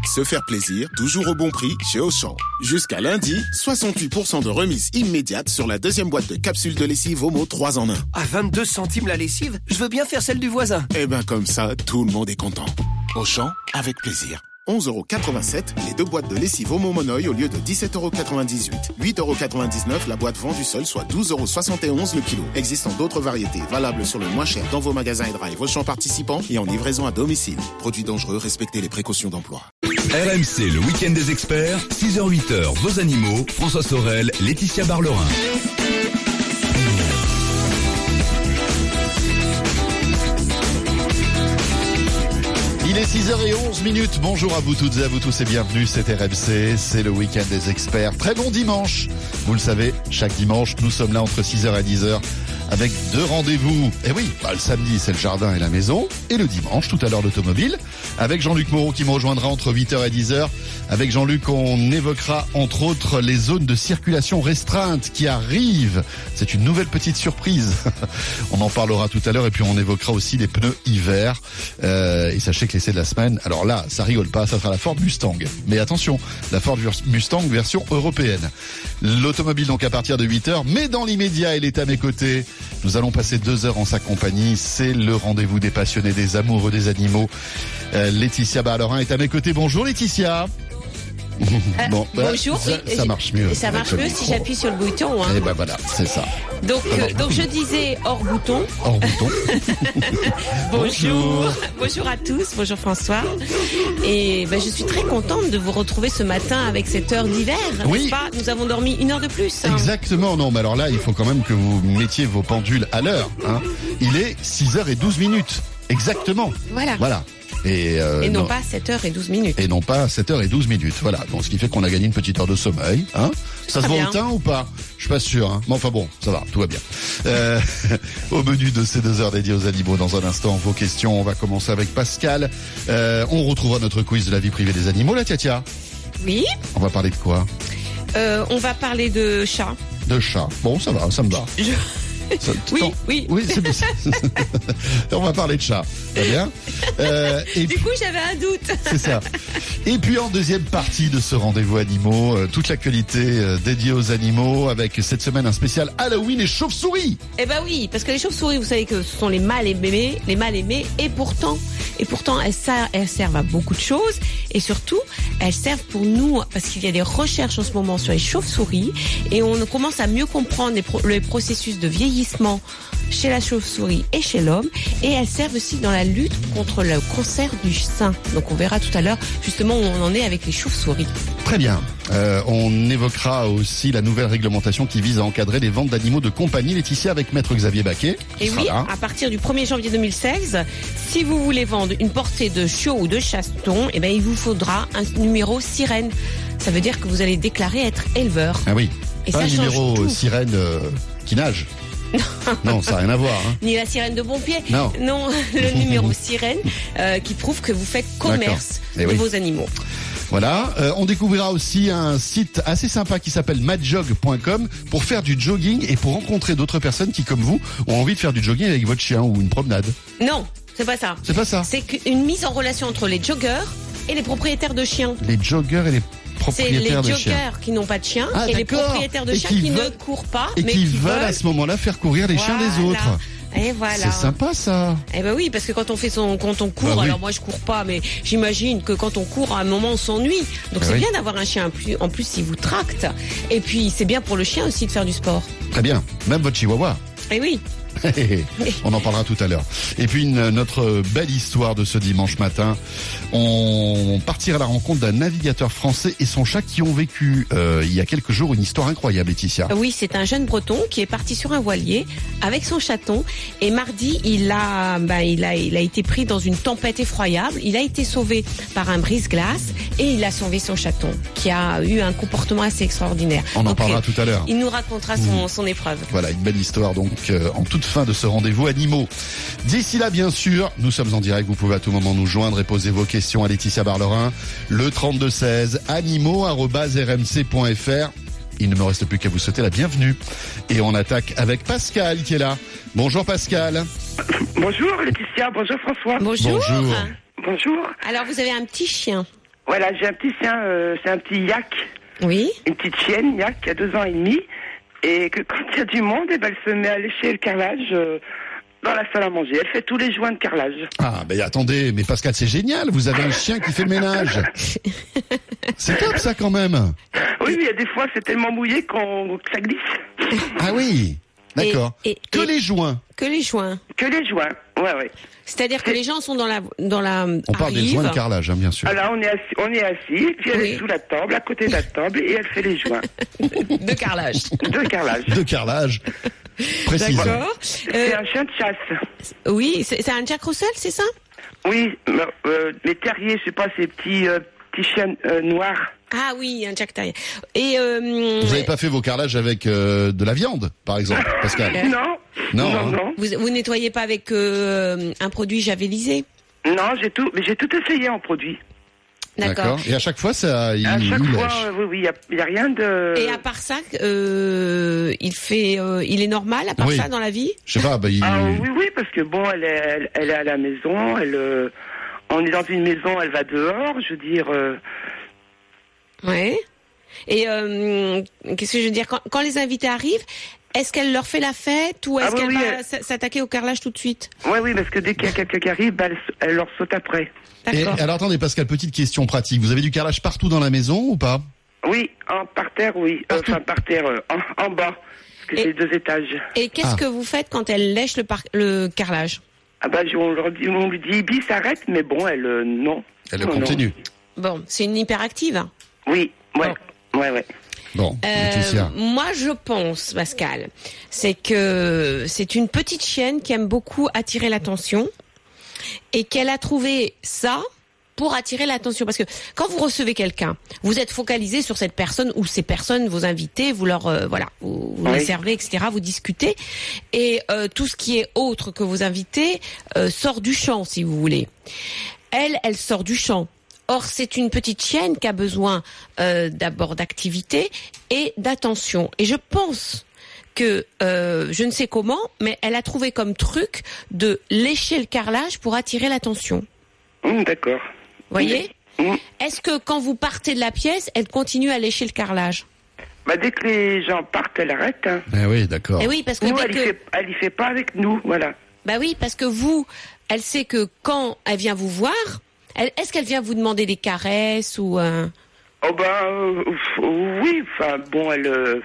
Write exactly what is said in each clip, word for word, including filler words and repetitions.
Se faire plaisir, toujours au bon prix chez Auchan. Jusqu'à lundi, soixante-huit pour cent de remise immédiate sur la deuxième boîte de capsules de lessive Omo trois en un. À vingt-deux centimes la lessive, je veux bien faire celle du voisin. Eh ben comme ça, tout le monde est content. Auchan, avec plaisir. onze euros quatre-vingt-sept, les deux boîtes de lessive Omo Monoï au lieu de dix-sept euros quatre-vingt-dix-huit. huit euros quatre-vingt-dix-neuf la boîte vendue seule, soit douze euros soixante et onze le kilo. Existant d'autres variétés, valables sur le moins cher dans vos magasins et drive Auchan participants et en livraison à domicile. Produits dangereux, respectez les précautions d'emploi. R M C, le week-end des experts, six heures huit heures, vos animaux, François Sorel, Laetitia Barlerin. Il est six heures onze minutes. Bonjour à vous toutes et à vous tous et bienvenue. C'est R M C, c'est le week-end des experts. Très bon dimanche. Vous le savez, chaque dimanche, nous sommes là entre six heures et dix heures avec deux rendez-vous. Et oui, bah, le samedi, c'est le jardin et la maison. Et le dimanche, tout à l'heure, l'automobile. Avec Jean-Luc Moreau qui me rejoindra entre huit heures et dix heures. Avec Jean-Luc, on évoquera entre autres les zones de circulation restreinte qui arrivent. C'est une nouvelle petite surprise. On en parlera tout à l'heure et puis on évoquera aussi les pneus hiver. Euh, et sachez que l'essai de la semaine, alors là, ça rigole pas, ça sera la Ford Mustang. Mais attention, la Ford Mustang version européenne. L'automobile donc à partir de huit heures. Mais dans l'immédiat, elle est à mes côtés. Nous allons passer deux heures en sa compagnie. C'est le rendez-vous des passionnés, des amoureux des animaux. Euh, Laetitia Barlerin est à mes côtés. Bonjour Laetitia. Euh, bon, bah, bonjour. Ça, ça marche mieux. Ça marche mieux si j'appuie sur le bouton. Hein. Et ben voilà, c'est ça. Donc, euh, donc je disais hors bouton. Hors bouton. Bonjour. Bonjour à tous. Bonjour François. Et ben, je suis très contente de vous retrouver ce matin avec cette heure d'hiver. Oui. N'est-ce pas ? Nous avons dormi une heure de plus. Hein. Exactement. Non, mais alors là, il faut quand même que vous mettiez vos pendules à l'heure. Hein. Il est six heures douze minutes. Exactement. Voilà. Voilà. Et, euh, et non, non pas sept heures douze minutes. Et non pas sept heures douze minutes. Voilà. Donc, ce qui fait qu'on a gagné une petite heure de sommeil. Hein. Ça se voit au teint ou pas ? Je suis pas sûr. Hein. Mais enfin bon, ça va, tout va bien. Euh, au menu de ces deux heures dédiées aux animaux, dans un instant, vos questions. On va commencer avec Pascal. Euh, on retrouvera notre quiz de la vie privée des animaux, là, Tiatia. Oui. On va parler de quoi ? euh, On va parler de chat. De chat. Bon, ça va, ça me va. Je... Ça, oui, non, oui, oui, c'est bien. On va parler de chat, très bien. Euh, et du coup, j'avais un doute. C'est ça. Et puis en deuxième partie de ce rendez-vous animaux, euh, toute l'actualité euh, dédiée aux animaux, avec cette semaine un spécial Halloween et chauves-souris. Eh ben oui, parce que les chauves-souris, vous savez que ce sont les mal aimés, les mal aimés, et pourtant, et pourtant, elles, elles servent à beaucoup de choses, et surtout, elles servent pour nous, parce qu'il y a des recherches en ce moment sur les chauves-souris, et on commence à mieux comprendre les, pro- les processus de vieillissement chez la chauve-souris et chez l'homme, et elles servent aussi dans la lutte contre le cancer du sein. Donc on verra tout à l'heure justement où on en est avec les chauves-souris. Très bien. Euh, on évoquera aussi la nouvelle réglementation qui vise à encadrer les ventes d'animaux de compagnie, Laetitia, avec Maître Xavier Baquet. Et oui, là. À partir du premier janvier deux mille seize, si vous voulez vendre une portée de chiots ou de chatons, eh ben, il vous faudra un numéro sirène. Ça veut dire que vous allez déclarer être éleveur. Ah oui. Et pas ça un change numéro tout. Sirène euh, qui nage. Non, ça n'a rien à voir. Hein. Ni la sirène de bon pied. Non. Non, le numéro sirène euh, qui prouve que vous faites commerce de oui. vos animaux. Voilà, euh, on découvrira aussi un site assez sympa qui s'appelle madjog point com pour faire du jogging et pour rencontrer d'autres personnes qui, comme vous, ont envie de faire du jogging avec votre chien ou une promenade. Non, c'est pas ça. C'est pas ça. C'est une mise en relation entre les joggers et les propriétaires de chiens. Les joggers et les C'est les propriétaires de joggers chiens. qui n'ont pas de chien Ah, et les d'accord. propriétaires de Et chiens qui qui veulent- ne courent pas, Et mais qui qui veulent veulent. à ce moment-là faire courir les chiens des Voilà. autres. Et voilà. C'est sympa ça. Eh ben oui, parce que quand on fait son, quand on court, Bah oui. alors moi je cours pas, mais j'imagine que quand on court, à un moment on s'ennuie. Donc Bah c'est oui. bien d'avoir un chien en plus, en plus il vous tracte. Et puis c'est bien pour le chien aussi de faire du sport. Très bien. Même votre chihuahua. Eh oui. On en parlera tout à l'heure. Et puis une, notre belle histoire de ce dimanche matin. On partira à la rencontre d'un navigateur français et son chat qui ont vécu euh, il y a quelques jours une histoire incroyable, Laetitia. Oui, c'est un jeune breton qui est parti sur un voilier avec son chaton et mardi, il a, ben, il a, il a été pris dans une tempête effroyable. Il a été sauvé par un brise-glace et il a sauvé son chaton qui a eu un comportement assez extraordinaire. On en Donc, parlera euh, tout à l'heure. Il nous racontera son, son épreuve. Voilà, une belle histoire donc euh, en toute fin de ce rendez-vous animaux. D'ici là, bien sûr, nous sommes en direct. Vous pouvez à tout moment nous joindre et poser vos questions à Laetitia Barlerin. Le trente-deux seize, animaux arobase r m c point f r. Il ne me reste plus qu'à vous souhaiter la bienvenue. Et on attaque avec Pascal qui est là. Bonjour Pascal. Bonjour Laetitia, bonjour François. Bonjour. Bonjour. Bonjour. Alors vous avez un petit chien. Voilà, j'ai un petit chien, euh, c'est un petit yak, Oui. une petite chienne yak qui a deux ans et demi, et que quand il y a du monde, eh ben, elle se met à lécher le carrelage euh, dans la salle à manger. Elle fait tous les joints de carrelage. Ah, mais attendez, mais Pascal, c'est génial. Vous avez un chien qui fait le ménage. C'est top, ça, quand même. Oui, il y a des fois, c'est tellement mouillé qu'on, que ça glisse. Ah oui. D'accord. Et- et- que et- les joints. Que les joints. Que les joints, ouais, ouais. C'est-à-dire que les gens sont dans la dans la On parle des arrivent. joints de carrelage, hein, bien sûr. Alors, on est assis, on est assis, puis elle Oui. est sous la table, à côté de la table, et elle fait les joints de carrelage. de carrelage. De carrelage. Précise. D'accord. C'est Euh, un chien de chasse. oui, c'est c'est un Jack Russell, c'est ça? Oui, mais, euh, les terriers, je sais pas, ces petits, euh, petits chiens euh, noirs. Ah oui, un Jack Terrier. Et euh, Vous n'avez pas fait vos carrelages avec euh, de la viande, par exemple, Pascal? Non, Non, non, hein. non. vous vous nettoyez pas avec euh, un produit javelisé? Non, j'ai tout, mais j'ai tout essayé en produit. D'accord. Et à chaque fois, ça, il, À chaque il fois, lèche. euh, oui, oui, il y a, y a rien de. Et à part ça, euh, il fait, euh, il est normal à part Oui. ça dans la vie? Je sais pas, bah, il... Ah oui, oui, parce que bon, elle est, elle, elle est à la maison, elle, euh, on est dans une maison, elle va dehors, je veux dire. Euh, Ouais. Et euh, qu'est-ce que je veux dire quand, quand les invités arrivent, est-ce qu'elle leur fait la fête ou est-ce Ah oui, qu'elle oui, va elle- s- s'attaquer au carrelage tout de suite? ouais, oui, parce que dès qu'il y a quelqu'un qui arrive, bah, elle, elle leur saute après. Et, D'accord. alors attendez, Pascal, petite question pratique. Vous avez du carrelage partout dans la maison ou pas? Oui, en par terre, oui, Euh, Partout. enfin par terre, euh, en, en bas, parce que Et- c'est deux étages. Et qu'est-ce Ah. que vous faites quand elle lèche le, par- le carrelage? Ah bah, je- on leur dit, on lui dit, Ibi, s'arrête, mais bon, elle, euh, non. Elle Non, continue. Bon, c'est une hyperactive. non. Oui, ouais, ouais, ouais. Bon, Euh, Laetitia. moi, je pense, Pascal, c'est que c'est une petite chienne qui aime beaucoup attirer l'attention et qu'elle a trouvé ça pour attirer l'attention. Parce que quand vous recevez quelqu'un, vous êtes focalisé sur cette personne ou ces personnes, vos invités, vous leur, euh, voilà, vous, vous Oui. les servez, et cetera. Vous discutez et euh, tout ce qui est autre que vos invités euh, sort du champ, si vous voulez. Elle, elle sort du champ. Or, c'est une petite chienne qui a besoin euh, d'abord d'activité et d'attention. Et je pense que, euh, je ne sais comment, mais elle a trouvé comme truc de lécher le carrelage pour attirer l'attention. Hum, d'accord. Voyez ? Hum. Est-ce que quand vous partez de la pièce, elle continue à lécher le carrelage? Bah, dès que les gens partent, elle arrête. Hein. Eh oui, d'accord. Eh oui, parce que Nous, dès elle, y que... fait, elle y fait pas avec nous, voilà. Bah oui, parce que vous, elle sait que quand elle vient vous voir, elle, est-ce qu'elle vient vous demander des caresses ou... Euh... Oh bah, euh, oui, enfin, bon, elle... euh,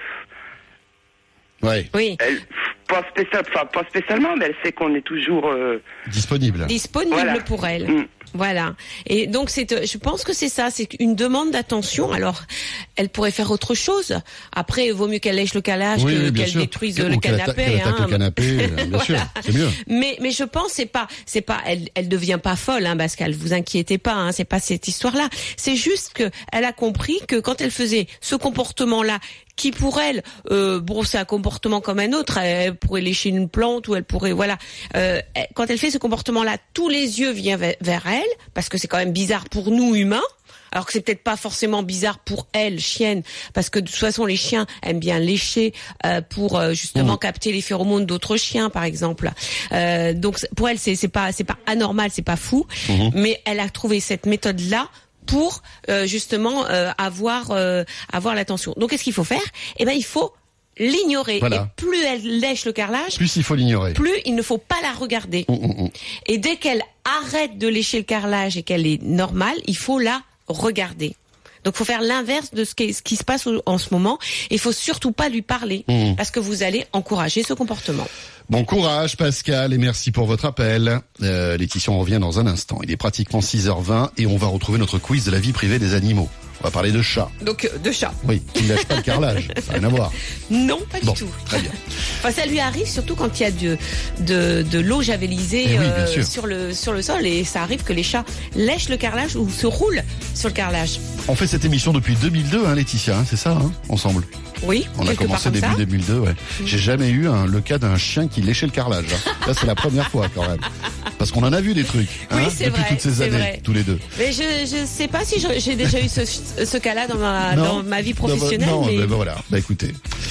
Ouais, Oui. Elle, pas, spécial, enfin, pas spécialement, mais elle sait qu'on est toujours... euh, disponible. Disponible Voilà. pour elle. Mm. Voilà. Et donc c'est, euh, je pense que c'est ça, c'est une demande d'attention. Alors, elle pourrait faire autre chose. Après, il vaut mieux qu'elle lèche le calage Oui, que oui, bien qu'elle sûr. détruise Ou le qu'elle atta- canapé. qu'elle attaque hein. le canapé, euh, bien sûr, c'est mieux. Mais mais je pense c'est pas c'est pas elle elle devient pas folle hein, Pascal, vous inquiétez pas hein, c'est pas cette histoire-là. C'est juste que elle a compris que quand elle faisait ce comportement-là qui pour elle euh, bon c'est un comportement comme un autre, elle pourrait lécher une plante ou elle pourrait voilà euh, elle- quand elle fait ce comportement-là, tous les yeux viennent vers, vers elle parce que c'est quand même bizarre pour nous humains. Alors que c'est peut-être pas forcément bizarre pour elle, chienne, parce que de toute façon les chiens aiment bien lécher euh, pour euh, justement Mmh. capter les phéromones d'autres chiens, par exemple. Euh, donc c'est- pour elle c'est c'est pas c'est pas anormal, c'est pas fou, Mmh. mais elle a trouvé cette méthode là pour euh, justement euh, avoir euh, avoir l'attention. Donc qu'est-ce qu'il faut faire? Eh ben il faut l'ignorer. Voilà. Et plus elle lèche le carrelage, Plus il faut l'ignorer. plus il ne faut pas la regarder. Hum, hum, hum. Et dès qu'elle arrête de lécher le carrelage et qu'elle est normale, il faut la regarder. Donc, il faut faire l'inverse de ce qui, ce qui se passe au- en ce moment. Il faut surtout pas lui parler Mmh. parce que vous allez encourager ce comportement. Bon courage Pascal et merci pour votre appel. Euh, Laetitia, on revient dans un instant. Il est pratiquement six heures vingt et on va retrouver notre quiz de la vie privée des animaux. On va parler de chats. Donc, euh, de chat. Oui, qui ne lâche pas le carrelage. Ça n'a rien à voir. Non, pas Bon, du tout. très bien. Enfin, ça lui arrive surtout quand il y a de, de, de l'eau javelisée Eh oui, bien euh, sûr. sur le sur le sol et ça arrive que les chats lèchent le carrelage ou se roulent sur le carrelage. On fait cette émission depuis deux mille deux, hein, Laetitia, hein, c'est ça, hein, ensemble. Oui, On a quelque part commencé comme début ça. deux mille deux, ouais. J'ai jamais eu un, le cas d'un chien qui léchait le carrelage. hein. Là, c'est la première fois quand même. Parce qu'on en a vu des trucs Oui, hein, c'est depuis vrai, toutes ces c'est années, vrai. tous les deux. Mais je je sais pas si je- j'ai déjà eu ce, ce cas-là dans ma Non. dans ma vie Non, professionnelle. Non, mais... mais bah voilà. Bah écoutez.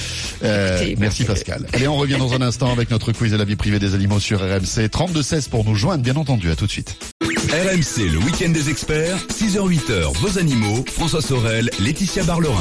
Euh, Écoutez, merci bah, Pascal. Allez, on revient dans un instant avec notre quiz de la vie privée des animaux sur R M C. trente-deux seize pour nous joindre, bien entendu. À tout de suite. R R M C, le week-end des experts, six heures huit heures, vos animaux, François Sorel, Laetitia Barlerin.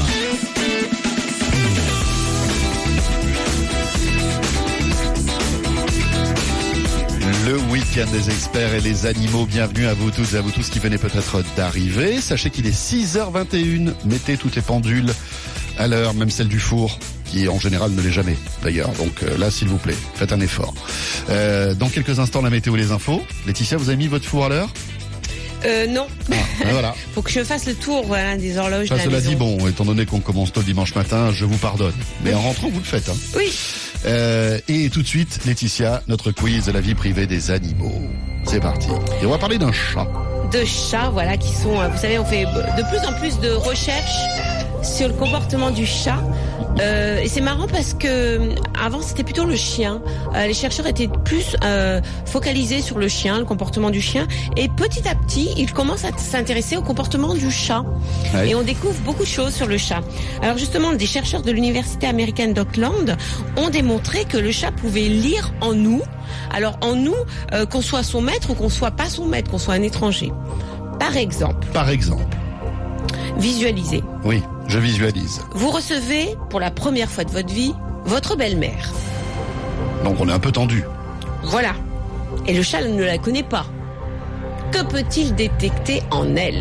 Le week-end des experts et les animaux, bienvenue à vous tous et à vous tous qui venez peut-être d'arriver. Sachez qu'il est six heures vingt et une, mettez toutes les pendules à l'heure, même celle du four, qui en général ne l'est jamais d'ailleurs. Donc euh, là, s'il vous plaît, faites un effort. Euh, dans quelques instants, la météo et les infos. Laetitia, vous avez mis votre four à l'heure ? Euh, non. Ah, ben voilà. Faut que je fasse le tour, voilà, des horloges Ça, de la cela maison. dit, bon, étant donné qu'on commence tôt dimanche matin, je vous pardonne. Mais en rentrant, vous le faites, hein. Oui. Euh, et tout de suite, Laetitia, notre quiz de la vie privée des animaux. C'est parti. Et on va parler d'un chat. De chats, voilà, qui sont, vous savez, on fait de plus en plus de recherches sur le comportement du chat. Euh, et c'est marrant parce que avant c'était plutôt le chien. Euh, les chercheurs étaient plus euh, focalisés sur le chien, le comportement du chien. Et petit à petit, ils commencent à s'intéresser au comportement du chat. Ouais. Et on découvre beaucoup de choses sur le chat. Alors justement, des chercheurs de l'université américaine d'Auckland ont démontré que le chat pouvait lire en nous. Alors en nous, euh, qu'on soit son maître ou qu'on soit pas son maître, qu'on soit un étranger. Par exemple. Par exemple. Visualisez. Oui, je visualise. Vous recevez, pour la première fois de votre vie, votre belle-mère. Donc on est un peu tendu. Voilà. Et le chat ne la connaît pas. Que peut-il détecter en elle ?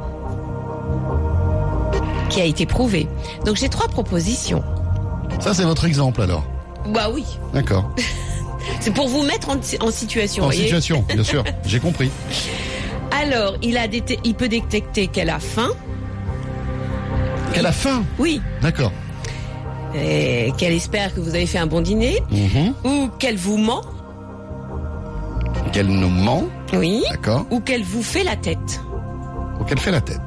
Qui a été prouvé. Donc j'ai trois propositions. Ça, c'est votre exemple alors. Bah oui. D'accord. C'est pour vous mettre en, en situation. En voyez. situation, bien sûr. J'ai compris. Alors, il, a déte- il peut détecter qu'elle a faim. Qu'elle a faim. Oui. D'accord. Et qu'elle espère que vous avez fait un bon dîner. Mmh. Ou qu'elle vous ment. Qu'elle nous ment. Oui. D'accord. Ou qu'elle vous fait la tête. Ou qu'elle fait la tête.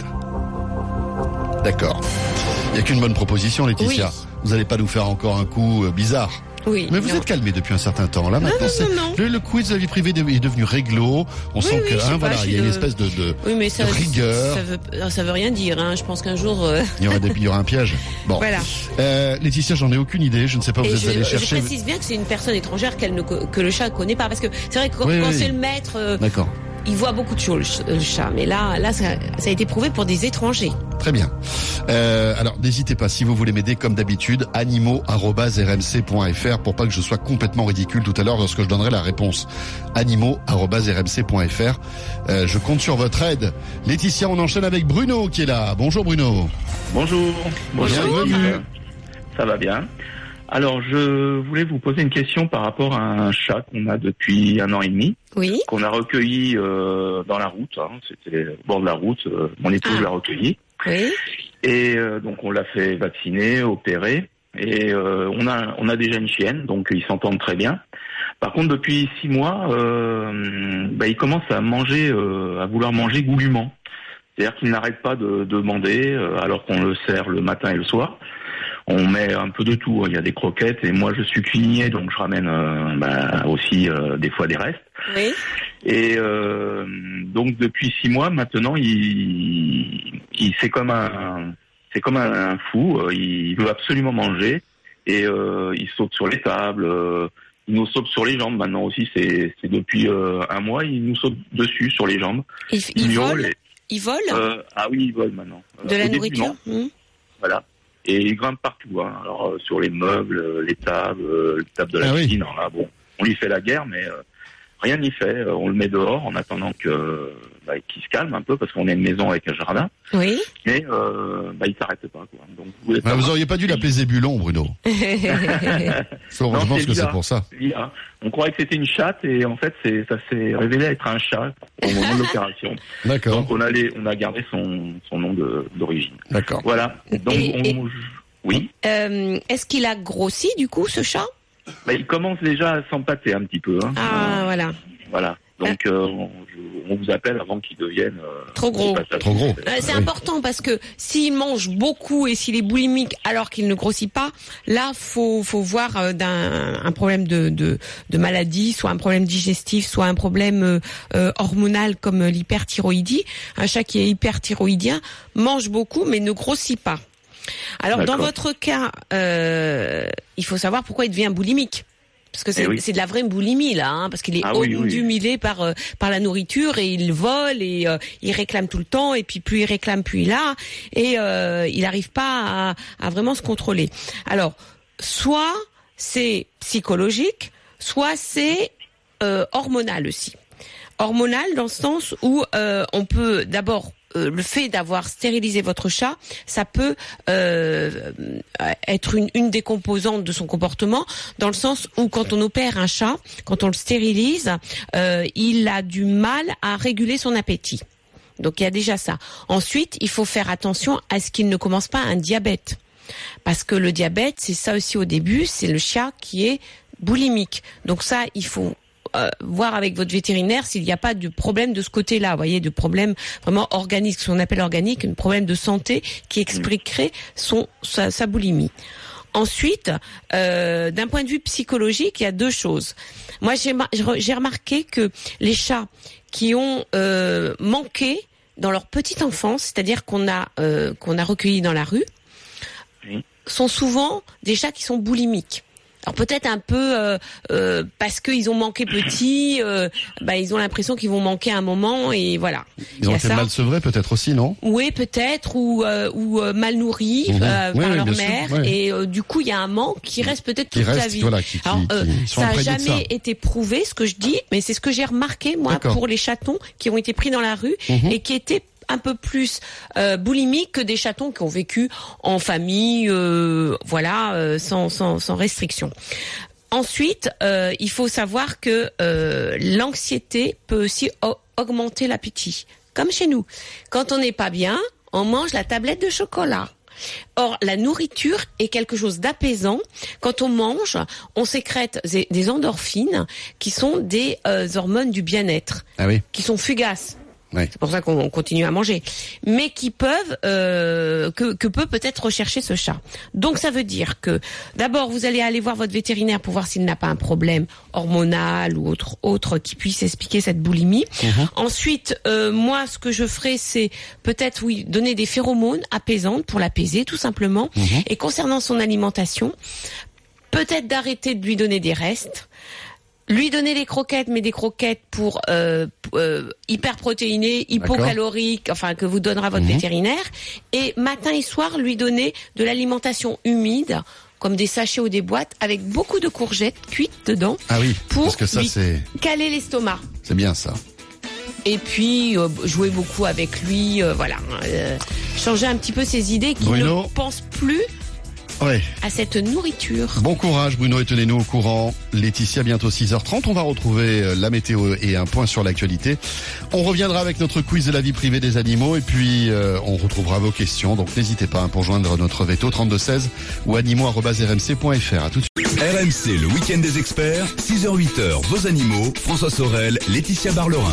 D'accord. Il n'y a qu'une bonne proposition, Laetitia. Oui. Vous n'allez pas nous faire encore un coup euh, bizarre. Oui. Mais vous non. êtes calmé depuis un certain temps. Là, Non, maintenant, non, c'est non, non. Le, le quiz de la vie privée est devenu réglo. On Oui, sent oui, que, je sais hein, pas, voilà, je suis il y a une de- espèce de, de, Oui, mais ça, de rigueur. ça veut, ça veut rien dire. Hein. Je pense qu'un jour. euh, Il y aura des, il y aura un piège. Bon. Voilà. Euh, Laetitia, j'en ai aucune idée. Je ne sais pas où Et vous êtes je, allé je chercher. précise bien que c'est une personne étrangère qu'elle ne, co- que le chat ne connaît pas. Parce que c'est vrai que quand, Oui, quand oui. c'est le maître, euh, D'accord. il voit beaucoup de choses, le chat. Mais là, là ça, ça a été prouvé pour des étrangers. Très bien. Euh, alors, n'hésitez pas, si vous voulez m'aider, comme d'habitude, animaux arobase r m c point f r pour pas que je sois complètement ridicule tout à l'heure lorsque je donnerai la réponse. animaux arobase r m c point f r. Euh, je compte sur votre aide. Laetitia, on enchaîne avec Bruno qui est là. Bonjour Bruno. Bonjour. Bonjour. Bienvenue. Ça va bien. Alors, je voulais vous poser une question par rapport à un chat qu'on a depuis un an et demi, Oui. qu'on a recueilli euh, dans la route. Hein. C'était au bord de la route. Euh, mon épouse Ah. l'a recueilli. Oui. Et euh, donc, on l'a fait vacciner, opérer. Et euh, on a on a déjà une chienne, donc ils s'entendent très bien. Par contre, depuis six mois, euh, bah, il commence à manger, euh, à vouloir manger goulûment. C'est-à-dire qu'il n'arrête pas de, de demander, euh, alors qu'on le sert le matin et le soir. On met un peu de tout. Il y a des croquettes et moi je suis cuisinier, donc je ramène euh, bah, aussi euh, des fois des restes. Oui. Et euh, donc depuis six mois maintenant, il, il c'est comme un, c'est comme un, un fou. Il veut absolument manger et euh, il saute sur les tables. Euh, il nous saute sur les jambes maintenant aussi. C'est, c'est depuis euh, un mois, il nous saute dessus sur les jambes. Il, il miaule vole. et- Il vole Euh, ah oui, il vole maintenant. de Euh, la au début, nourriture. non. Hmm. Voilà. Et il grimpe partout. Hein. Alors euh, sur les meubles, euh, les tables, euh, les tables de la Ah oui. cuisine. Alors là, bon, on lui fait la guerre, mais euh, rien n'y fait. Euh, On le met dehors en attendant que bah, qu'il se calme un peu parce qu'on a une maison avec un jardin. Oui. Mais euh, bah, il s'arrête pas. Quoi. Donc vous, voulez Ah, vous savoir- auriez pas dû l'appeler Zébulon, Bruno. Ça, Non, je pense c'est que c'est Lila. pour ça. Lila. On croyait que c'était une chatte et en fait c'est ça s'est révélé être un chat au moment de l'opération. D'accord. Donc on a les, on a gardé son son nom de d'origine. D'accord. Voilà. Donc Et- on, et- oui. Euh, Est-ce qu'il a grossi du coup ce chat? Bah, il commence déjà à s'empâter un petit peu. Hein. Ah voilà. Voilà. Donc euh, on, je- on vous appelle avant qu'il devienne euh, Trop gros. qu'il passe à- Trop gros. Euh, c'est Oui. important parce que s'il mange beaucoup et s'il est boulimique alors qu'il ne grossit pas, là faut faut voir euh, d'un un problème de, de de maladie, soit un problème digestif, soit un problème euh, euh, hormonal comme euh, l'hyperthyroïdie. Un chat qui est hyperthyroïdien mange beaucoup mais ne grossit pas. Alors dans D'accord. votre cas, euh, il faut savoir pourquoi il devient boulimique. parce que c'est, Eh oui. c'est de la vraie boulimie là, hein, parce qu'il est Ah oui, oui. obnubilé par euh, par la nourriture et il vole et euh, il réclame tout le temps et puis plus il réclame plus il a et euh, il n'arrive pas à, à vraiment se contrôler. Alors soit c'est psychologique, soit c'est euh, hormonal aussi. Hormonal dans le sens où euh, on peut d'abord euh, le fait d'avoir stérilisé votre chat, ça peut euh, être une, une des composantes de son comportement, dans le sens où quand on opère un chat, quand on le stérilise, euh, il a du mal à réguler son appétit. Donc il y a déjà ça. Ensuite, il faut faire attention à ce qu'il ne commence pas un diabète. Parce que le diabète, c'est ça aussi au début, c'est le chat qui est boulimique. Donc ça, il faut Euh, voir avec votre vétérinaire s'il n'y a pas de problème de ce côté-là, vous voyez, de problème vraiment organique, ce qu'on appelle organique, un problème de santé qui expliquerait son sa, sa boulimie. Ensuite, euh, d'un point de vue psychologique, il y a deux choses. Moi, j'ai, j'ai remarqué que les chats qui ont euh, manqué dans leur petite enfance, c'est-à-dire qu'on a euh, qu'on a recueilli dans la rue, Oui. sont souvent des chats qui sont boulimiques. Alors peut-être un peu euh, euh, parce qu'ils ont manqué petit, euh, bah ils ont l'impression qu'ils vont manquer un moment et voilà. Ils ont Il y a été ça. mal sevrés peut-être aussi, non? Oui, peut-être ou euh, ou euh, mal nourris Mmh. euh, Oui, par oui, leur bien sûr, mère ouais. et euh, du coup il y a un manque qui reste peut-être Qui toute reste, la vie. voilà, qui, qui, Alors euh, qui sont ça a imprégnés de ça. jamais été prouvé ce que je dis, mais c'est ce que j'ai remarqué moi D'accord. pour les chatons qui ont été pris dans la rue Mmh. et qui étaient un peu plus euh, boulimiques que des chatons qui ont vécu en famille, euh, voilà, euh, sans sans sans restriction. Ensuite, euh, il faut savoir que euh, l'anxiété peut aussi o- augmenter l'appétit. Comme chez nous. Quand on n'est pas bien, on mange la tablette de chocolat. Or, la nourriture est quelque chose d'apaisant. Quand on mange, on sécrète des, des endorphines qui sont des euh, hormones du bien-être, Ah oui. qui sont fugaces. Ouais. C'est pour ça qu'on continue à manger, mais qui peuvent, euh, que, que peut peut-être rechercher ce chat. Donc ça veut dire que d'abord vous allez aller voir votre vétérinaire pour voir s'il n'a pas un problème hormonal ou autre autre qui puisse expliquer cette boulimie. Mmh. Ensuite, euh, moi ce que je ferai, c'est peut-être oui donner des phéromones apaisantes pour l'apaiser tout simplement. Mmh. Et concernant son alimentation, peut-être d'arrêter de lui donner des restes. Lui donner des croquettes, mais des croquettes pour euh, euh, hyperprotéinées, hypocaloriques, enfin que vous donnera votre Mmh. vétérinaire. Et matin et soir, lui donner de l'alimentation humide, comme des sachets ou des boîtes, avec beaucoup de courgettes cuites dedans, Ah oui. pour Parce que ça, lui c'est, caler l'estomac. c'est bien ça. Et puis euh, jouer beaucoup avec lui, euh, voilà, euh, changer un petit peu ses idées, qui Bruno. ne pense plus Ouais. à cette nourriture. Bon courage Bruno et tenez-nous au courant. Laetitia, bientôt six heures trente, on va retrouver euh, la météo et un point sur l'actualité. On reviendra avec notre quiz de la vie privée des animaux et puis euh, on retrouvera vos questions. Donc n'hésitez pas hein, pour joindre notre veto trente-deux seize ou animaux arobase r m c point f r. À tout de suite. R M C, le week-end des experts, six heures huit heures, vos animaux, François Sorel, Laetitia Barlerin.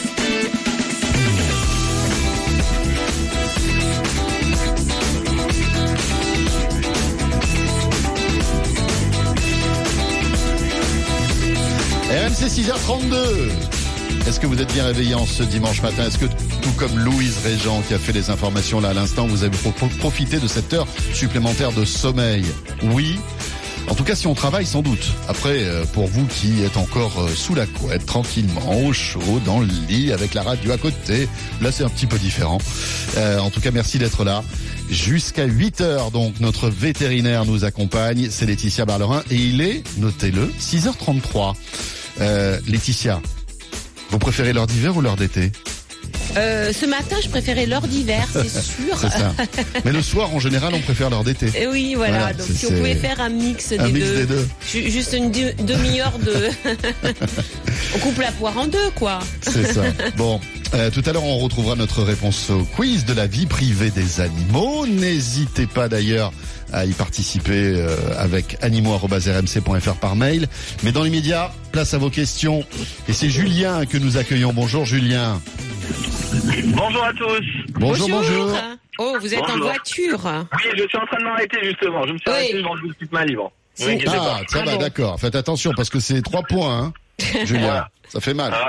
R M C six heures trente-deux. Est-ce que vous êtes bien réveillés en ce dimanche matin? Est-ce que tout comme Louise Régent qui a fait les informations là à l'instant, vous avez pro- profité de cette heure supplémentaire de sommeil? Oui. En tout cas, si on travaille, sans doute. Après, euh, pour vous qui êtes encore euh, sous la couette, tranquillement, au chaud, dans le lit, avec la radio à côté, là c'est un petit peu différent. Euh, en tout cas, merci d'être là. Jusqu'à huit heures, donc, notre vétérinaire nous accompagne, c'est Laetitia Barlerin, et il est, notez-le, six heures trente-trois. Euh, Laetitia, vous préférez l'heure d'hiver ou l'heure d'été? Euh, ce matin, je préférais l'heure d'hiver, c'est sûr. C'est ça. Mais le soir, en général, on préfère l'heure d'été. Et oui, voilà. Voilà, Donc, c'est- si on c'est pouvait faire un mix des un mix deux. des deux. Ju- Juste une de- demi-heure de. On coupe la poire en deux, quoi. C'est ça. Bon, euh, tout à l'heure, on retrouvera notre réponse au quiz de la vie privée des animaux. N'hésitez pas d'ailleurs à y participer euh, avec animaux arobase r m c point f r par mail. Mais dans l'immédiat, place à vos questions. Et c'est Julien que nous accueillons. Bonjour Julien. Bonjour à tous. Bonjour, bonjour. Oh, vous êtes en Bonjour. voiture. Oui, je suis en train de m'arrêter justement. Je me suis Oui. arrêté, je m'en dis toute ma libre. Ne vous C'est- inquiétez Ah, pas. ça Ah va, bon. d'accord. Faites attention parce que c'est trois points, hein, Julien. Voilà. Ça fait mal. Alors,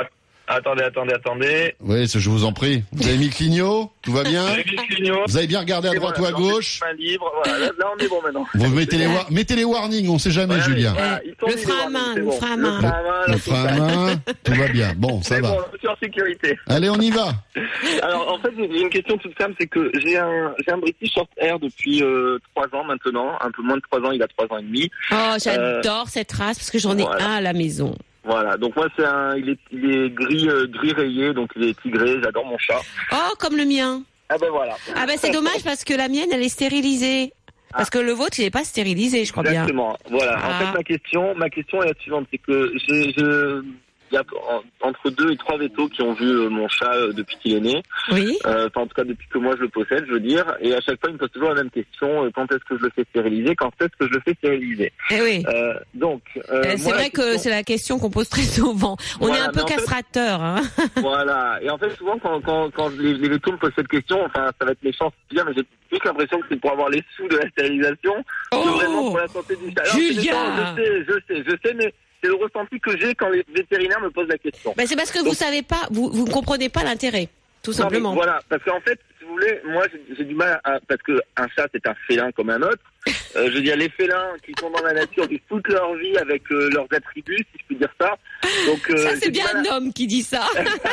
Attendez, attendez, attendez. Oui, je vous en prie. Vous avez mis le clignot? Tout va bien? J'ai mis le clignot. Vous avez bien regardé à Et droite voilà, ou à gauche? main libre. Voilà, là, là, on est bon maintenant. Vous mettez les, war- mettez les warnings, on sait jamais, Ouais, Julien. voilà, ils sont Le mis frein à les main, warnings, c'est le bon. frein à Le main. frein à main. Le le frein à tout ça. main, tout va bien. Bon, ça C'est va. bon, je suis en sécurité. Allez, on y va. Alors, en fait, j'ai une question toute simple, c'est que j'ai un, j'ai un British Short Hair depuis euh, trois ans maintenant, un peu moins de trois ans, il a trois ans et demi. Oh, j'adore cette race parce que j'en ai voilà. un à la maison. Voilà, donc moi c'est un, il est, il est gris, euh, gris rayé, donc il est tigré. J'adore mon chat. Oh, comme le mien. Ah ben voilà. Ah ben c'est dommage parce que la mienne, elle est stérilisée. Parce que le vôtre, il n'est pas stérilisé, je crois bien. Exactement. Voilà. Ah. En fait, ma question, ma question est la suivante, c'est que j'ai, je, il y a en- entre deux et trois vétos qui ont vu euh, mon chat euh, depuis qu'il est né. Oui. Euh, Enfin, en tout cas, depuis que moi je le possède, je veux dire. Et à chaque fois, il me pose toujours la même question euh, quand est-ce que je le fais stériliser Quand est-ce que je le fais stériliser Eh oui. euh, Donc, euh, Euh, c'est moi, la vrai que question- c'est la question qu'on pose très souvent. On Voilà, est un peu mais en fait- castrateur. Hein. Voilà. Et en fait, souvent, quand, quand, quand les, les vétos me posent cette question, enfin, ça va être méchant de dire, mais j'ai plus l'impression que c'est pour avoir les sous de la stérilisation que Oh, vraiment pour la santé du chat. Alors, c'est Julien. méchant, je sais, je sais, je sais, mais c'est le ressenti que j'ai quand les vétérinaires me posent la question. Ben, c'est parce que vous Donc- savez pas, vous vous comprenez pas l'intérêt, tout Non, mais simplement. voilà, parce qu'en fait, si vous voulez, moi j'ai, j'ai du mal à, parce que un chat c'est un félin comme un autre. Euh, je veux dire, les félins qui sont dans la nature vivent toute leur vie avec euh, leurs attributs, si je puis dire ça. Donc euh, Ça, j'ai c'est du bien mal à- un homme qui dit ça.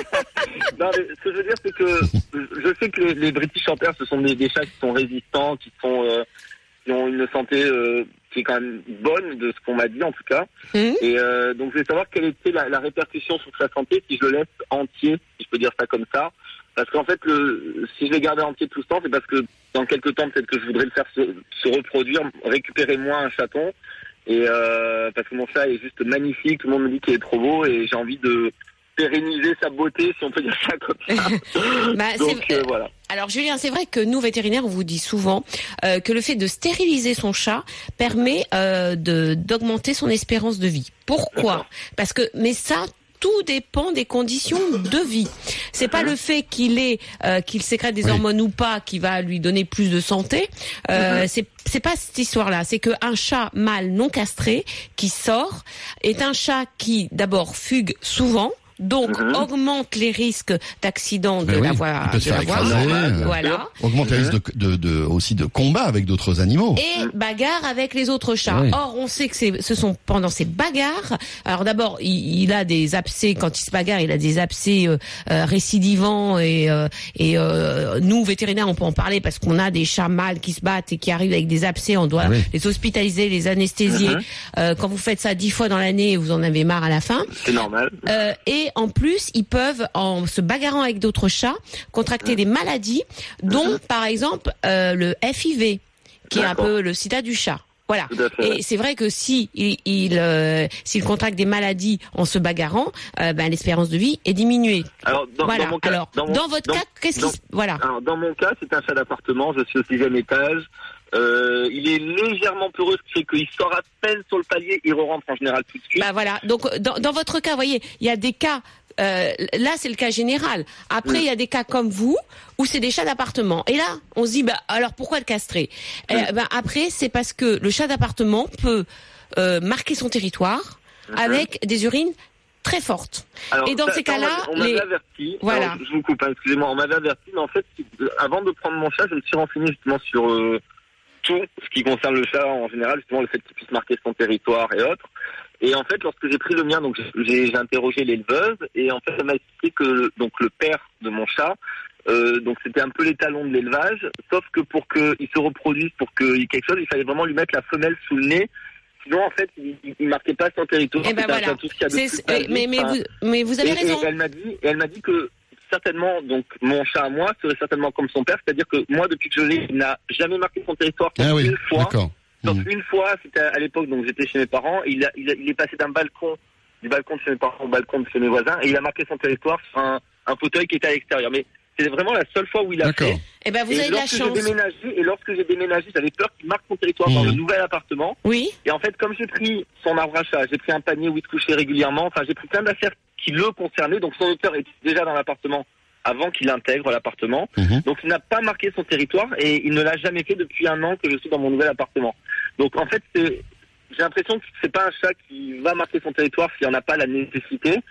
Non, mais ce que je veux dire, c'est que je sais que les, les British Shorthair, ce sont des, des chats qui sont résistants, qui sont euh, qui ont une santé euh, qui est quand même bonne, de ce qu'on m'a dit en tout cas. Hum. Et euh, donc je voulais savoir quelle était la, la répercussion sur sa santé si je le laisse entier, si je peux dire ça comme ça. Parce qu'en fait, le, si je le gardais entier tout ce temps, c'est parce que dans quelques temps, peut-être que je voudrais le faire se, se reproduire, récupérer moi un chaton. Et euh, parce que mon chat est juste magnifique, tout le monde me dit qu'il est trop beau et j'ai envie de pérenniser sa beauté, si on peut dire ça comme ça. Bah, Donc c'est- euh, voilà. Alors Julien, c'est vrai que nous vétérinaires, on vous dit souvent euh, que le fait de stériliser son chat permet euh, de d'augmenter son espérance de vie. Pourquoi D'accord. Parce que mais ça. Tout dépend des conditions de vie. C'est pas le fait qu'il ait, euh, qu'il sécrète des Oui. hormones ou pas qui va lui donner plus de santé. Euh, C'est c'est pas cette histoire-là. C'est que un chat mâle non castré qui sort est un chat qui d'abord fugue souvent. Donc Mhm. augmente les risques d'accident de Ben oui, la il voie, peut se de la faire voie écraser, normale. euh, Voilà. Augmente les risques de, de, de, aussi de combat avec d'autres animaux. Et bagarre avec les autres chats. Oui. Or, on sait que c'est, ce sont pendant ces bagarres. Alors d'abord, il, il a des abcès quand il se bagarre, il a des abcès euh, euh, récidivants et euh, et euh, nous vétérinaires, on peut en parler parce qu'on a des chats mâles qui se battent et qui arrivent avec des abcès. On doit Oui. les hospitaliser, les anesthésier. Mhm. Euh, quand vous faites ça dix fois dans l'année, vous en avez marre à la fin. C'est normal. Euh, et en plus, ils peuvent, en se bagarrant avec d'autres chats, contracter des maladies, dont par exemple euh, le F I V, qui est un D'accord. peu le sida du chat. Voilà. Tout à fait. Et c'est vrai que si il, il euh, s'il contracte des maladies en se bagarrant, euh, ben l'espérance de vie est diminuée. Alors, dans, voilà. dans mon cas, Alors, dans, mon- dans votre dans- cas, qu'est-ce dans- qui se... voilà. alors, dans mon cas, c'est un chat d'appartement. Je suis au sixième étage. Euh, il est légèrement peureux, ce qui fait qu'il sort à peine sur le palier, il re-rentre en général tout de suite. Bah voilà. Donc dans, dans votre cas, vous voyez, il y a des cas. Euh, là, c'est le cas général. Après, il y a des cas comme vous où c'est des chats d'appartement. Et là, on se dit, bah alors pourquoi le castrer Eh ben, après, c'est parce que le chat d'appartement peut euh, marquer son territoire avec des urines très fortes. Alors, Et dans ça- ces ça, on cas-là, m'avait- on m'avait les- averti. Voilà. Alors, je vous coupe, hein, excusez-moi, on m'avait averti, mais en fait, euh, avant de prendre mon chat, je me suis renseigné justement sur euh, tout ce qui concerne le chat en général, justement le fait qu'il puisse marquer son territoire et autres. Et en fait, lorsque j'ai pris le mien, donc j'ai, j'ai interrogé l'éleveuse, et en fait, elle m'a expliqué que donc le père de mon chat, euh, donc c'était un peu l'étalon de l'élevage, sauf que pour qu'il se reproduise, pour qu'il y ait quelque chose, il fallait vraiment lui mettre la femelle sous le nez. Sinon, en fait, il, il, il marquait pas son territoire. Eh ben C'était un voilà. peu tout ce qu'il y a de C'est- plus basique, mais, mais, enfin, vous, mais vous avez et, raison. et elle m'a dit, et elle m'a dit que certainement, donc mon chat à moi serait certainement comme son père, c'est-à-dire que moi, depuis que je l'ai, il n'a jamais marqué son territoire sauf Ah oui, une fois. d'accord. Sauf Mhm. une fois, c'était à l'époque, donc j'étais chez mes parents, et il, a, il, a- il est passé d'un balcon, du balcon de chez mes parents au balcon de chez mes voisins, et il a marqué son territoire sur un, un fauteuil qui était à l'extérieur. Mais c'est vraiment la seule fois où il a D'accord. fait. Eh ben, vous et avez de la lorsque j'ai chance. déménagé, et lorsque j'ai déménagé, j'avais peur qu'il marque son territoire dans Mhm. le nouvel appartement. Oui. Et en fait, comme j'ai pris son arbre à chat, j'ai pris un panier où il se couchait régulièrement, enfin j'ai pris plein d'affaires qui le concernaient, donc son auteur était déjà dans l'appartement avant qu'il intègre l'appartement. Mhm. Donc il n'a pas marqué son territoire et il ne l'a jamais fait depuis un an que je suis dans mon nouvel appartement. Donc en fait, c'est, j'ai l'impression que c'est pas un chat qui va marquer son territoire s'il n'y en a pas la nécessité.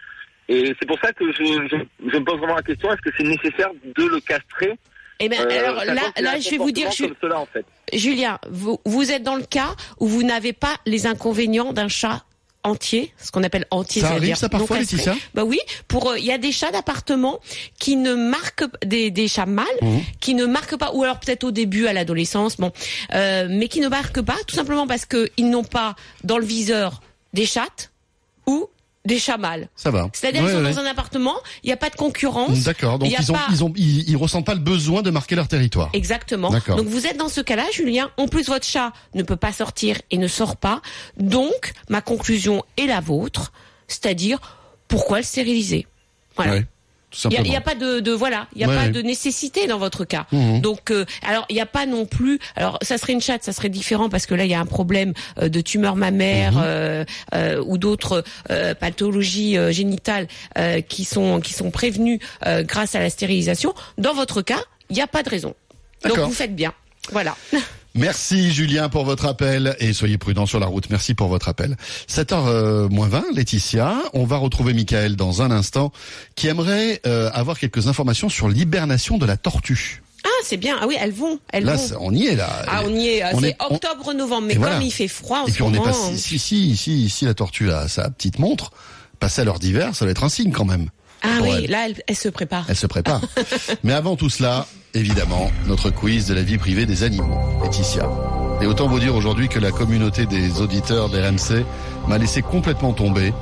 Et c'est pour ça que je, je, je me pose vraiment la question, est-ce que c'est nécessaire de le castrer? Eh ben, euh, alors là, là, je vais vous dire, comme cela, en fait. Julien, vous, vous êtes dans le cas où vous n'avez pas les inconvénients d'un chat entier, ce qu'on appelle entier. Ça arrive ça parfois, Laetitia? Bah oui, pour il euh, y a des chats d'appartement qui ne marquent des des chats mâles mmh. qui ne marquent pas, ou alors peut-être au début à l'adolescence, bon, euh, mais qui ne marquent pas, tout simplement parce que ils n'ont pas dans le viseur des chattes ou des chats mâles. Ça va. C'est-à-dire ouais, qu'ils sont ouais. dans un appartement, il n'y a pas de concurrence. D'accord. Donc ils ont, pas... ils ont, ils, ils ressentent pas le besoin de marquer leur territoire. Exactement. D'accord. Donc vous êtes dans ce cas-là, Julien. En plus, votre chat ne peut pas sortir et ne sort pas. Donc, ma conclusion est la vôtre. C'est-à-dire, pourquoi le stériliser? Voilà. Ouais. Il n'y a, a pas de, de voilà, il n'y a ouais, pas ouais. de nécessité dans votre cas. Mmh. Donc, euh, alors il n'y a pas non plus. Alors, ça serait une chatte, ça serait différent parce que là il y a un problème euh, de tumeur mammaire mmh. euh, euh, ou d'autres euh, pathologies euh, génitales euh, qui sont qui sont prévenues euh, grâce à la stérilisation. Dans votre cas, il n'y a pas de raison. Donc vous faites bien. Voilà. Merci Julien pour votre appel et soyez prudents sur la route. Merci pour votre appel. sept heures moins vingt, Laetitia. On va retrouver Michael dans un instant qui aimerait euh, avoir quelques informations sur l'hibernation de la tortue. Ah, c'est bien. Ah oui, elles vont. Elles là, vont. on y est là. Ah, on y est. On c'est est, on... octobre-novembre. Mais et comme voilà. il fait froid en et ce puis on moment... est pas si si ici ici la tortue là, sa petite montre, passer à l'heure d'hiver, ça va être un signe quand même. Ah oui, elle. là, elle, elle se prépare. Elle se prépare. Mais avant tout cela, évidemment, notre quiz de la vie privée des animaux. Laetitia. Et autant vous dire aujourd'hui que la communauté des auditeurs de R M C m'a laissé complètement tomber.